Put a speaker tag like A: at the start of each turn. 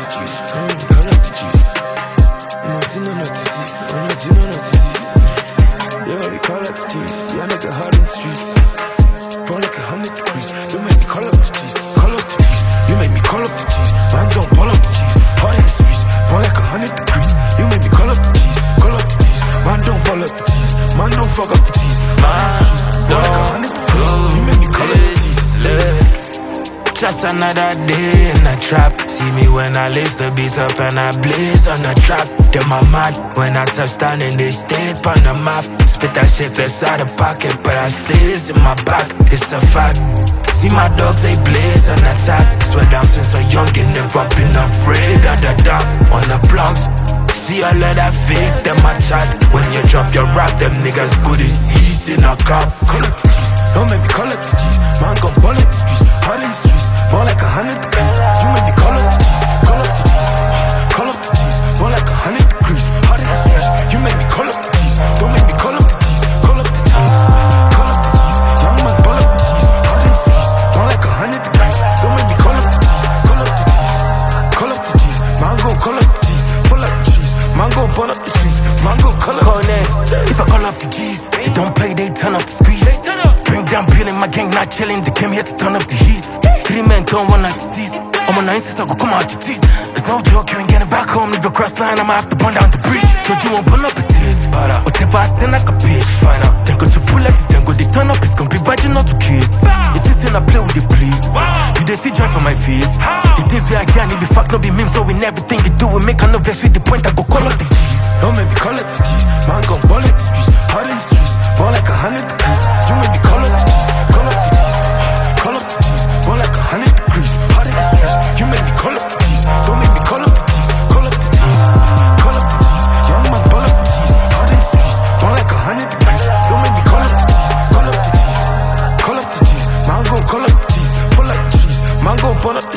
A: G's. Call up the G's. Nothing on the G's. Nothing on the G's. Yeah, we call up the G's. Yeah, nigga hard in the streets. Burn like 100 degrees. You make me call up the G's. Call up the G's. You make me call up the G's. Man, don't pull up the G's. Hard in the streets. Burn like 100 degrees. You make me call up the G's. Call up the G's. Man, don't pull up the G's. Man, don't fuck up the G's. Hard in the streets. Burn like 100 degrees. You make me call up the G's.
B: Just another day in the trap. See me when I lace the beat up and I blaze on the track. Then my mad when I touch down in they state on the map. Spit that shit inside the pocket, but I stays in my back. It's a fact. See my dogs, they blaze and attack. Swear down since a youngin', never been afraid of the dark. On the blogs, see all of that fake, them I chat. When you drop your rap, them niggas good as ease in a cop.
A: Call up the G's, don't make me call up the G's. Man gon' ball at the streets, hard in the streets. More like 100 degrees. You make me call up the G's, call up the G's. Call up the G's, more like 100 degrees. Hard in the streets. You make me call up the G's, don't make me call up the G's. Call up the G's, call up the G's. Young man ball up the G's, hard in the streets. More like 100 degrees. Don't make me call up the G's, call up the G's. Call up the G's, man gon' call up the G's. Pull up the G's, man gon' ball up the G's. Man gon' call up the G's.
C: If I call up the G's, they don't play, they turn up the squeeze. Bring down Bill and my gang not chilling, they came here to turn up the heat. 3 men turn one night to seize. I'm on 9 6, I go come out your teeth. There's no joke, you ain't getting back home. Leave your cross line, I'ma have to burn down the bridge. Told you won't burn up a teeth. Whatever I send like a bitch. Then go to pull it, then go they turn up, it's gonna be bad, you not to kiss. You think I play with the plea. You they see joy for my face. The things we are can't be fact, no be memes. So in everything you do, we make a no vex with the point, I go call up the G's.
A: Don't make me call up the G's. Man gon' ball at the streets, hard in the streets. More like 100 degrees. You make me call up the G's, call up the G's. Call up the G's, more like 100 degrees. Hard in the streets. You make me call up the G's. Don't make me call up the G's, call up the G's. Call up the G's, young man ball up the G's. Hard in the streets, more like 100 degrees. Don't make me call up the G's, call up the G's. Call up the G's, man gon' call up the G's. Pull up the G's, man gon' ball up the